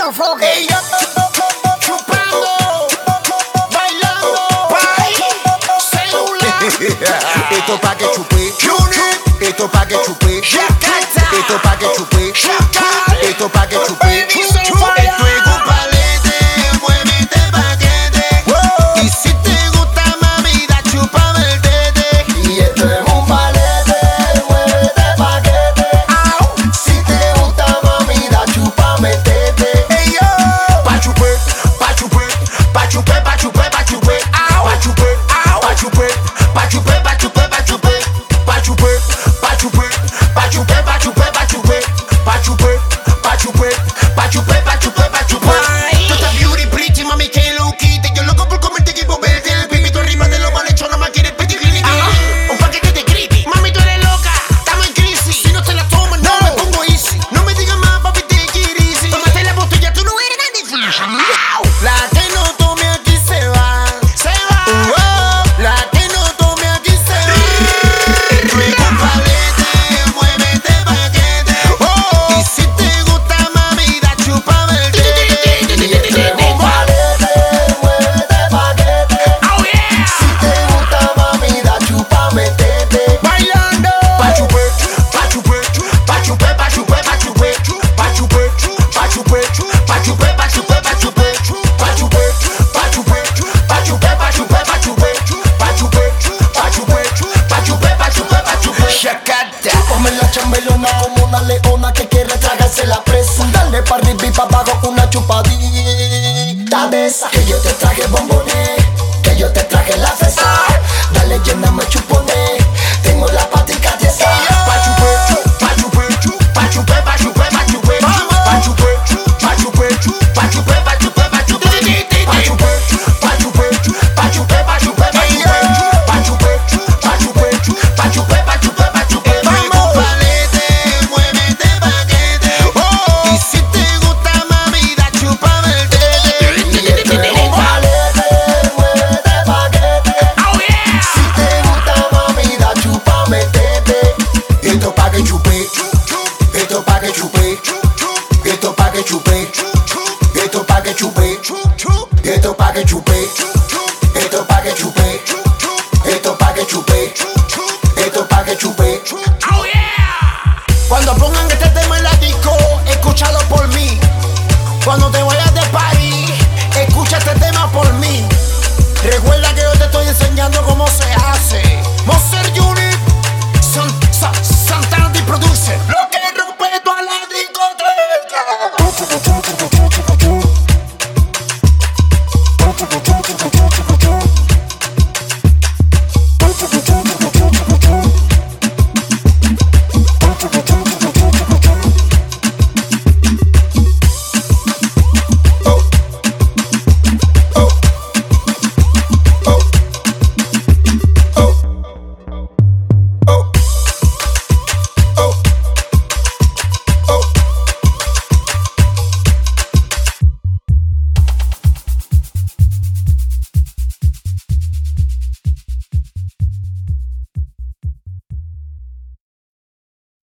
enfoque. Ey, yo, chupando, bailando, pay, celular. Esto pa' que chupé, Unit, esto pa' que chupé, Jakarta, esto pa' que chupé, Chacal, esto pa' que chupé. Baby, so fire. Esto es un palete, muévete paquete. Y si te gusta mami, da chúpame el tete. Y esto es un palete, muévete paquete. Si te gusta mami, da chúpame tete. Ey, yo, Pa' chupé, pa' chupé, pa' chupé, pa' chupé, pa' chupé. Pa' chupé, pa' chupé, pa' chupé, pa' chupé, pa' chupé. Pa' chupé, pa' chupé, pa' chupé, pa' chupé, pa' chupé. Pa' chupé, pa' chupé, pa' chupé, pa' chupé, pa' chupé. Tú estás beauty pretty, mami, que lo quite. Yo loco por comerte equipo verde. El pipito arriba de lo mal hecho, no más quieres pedir clinic. Un paquete de creepy. mami, tú eres loca, estamos en crisis. Si no te la tomas, no me pongo easy. No me digas más, papi, te quiero easy. Tómate la botella, tú no eres tan difícil. La que no tome aquí se va, se va. La que no tome aquí se va. Esto es un palete, muévete paquete. Y si te gusta mami, da chúpame el tete. Y esto es un palete, muévete paquete. Oh yeah, Si te gusta mami, da chúpame tete. bailando. Pa' chupé, pa' chupé, pa' chupé, pa' chupé, pa' chupé. Pa' chupé, pa' chupé, pa' chupé, pa' chupé, pa' chupé. Pa' chupé, pa' chupé, pa' chupé, pa' chupé, pa' chupé. Pa' chupé, pa' chupé, pa' chupé, pa' chupé, pa' chupé. Chacata, Chúpame la chambelona como una leona que quiere tragarse la presa. Dale pa' arriba y pa' abajo una chupadita de esa. Que yo te traje bombones, que yo te traje la fresa. Dale, lléname chupones, tengo la patica tiesa. Pa' chupé, pa' chupé, pa' chupé, pa' chupé, pa' chupé. Pa' chupé, pa' chupé, pa' chupé, pa' chupé, pa' chupé. Pa' chupé, pa' chupé, pa' chupé, pa' chupé, pa' chupé. Pa' chupé, pa' chupé, pa' chupé, pa' chupé, pa' chupé. Vamos. Palete, muévete paquete. Y si te gusta mami, da chúpame el tete. Y esto es un palete, muévete paquete. oh yeah. Si te gusta mami, da chúpame tete. Esto pa' que chupé, esto pa' que chupé, esto pa' que chupé, esto pa' que chupé, esto pa' que chupé, esto pa' que chupé, esto pa' que chupé, esto pa' que chupé. Oh yeah. Cuando pongan este tema en la disco, escúchalo por mí. Cuando te vayas de party, escucha este tema por mí. Recuerda que yo te estoy enseñando cómo se hace. Monster Unit, Santana the Producer. Lo que rompe toda la discoteca.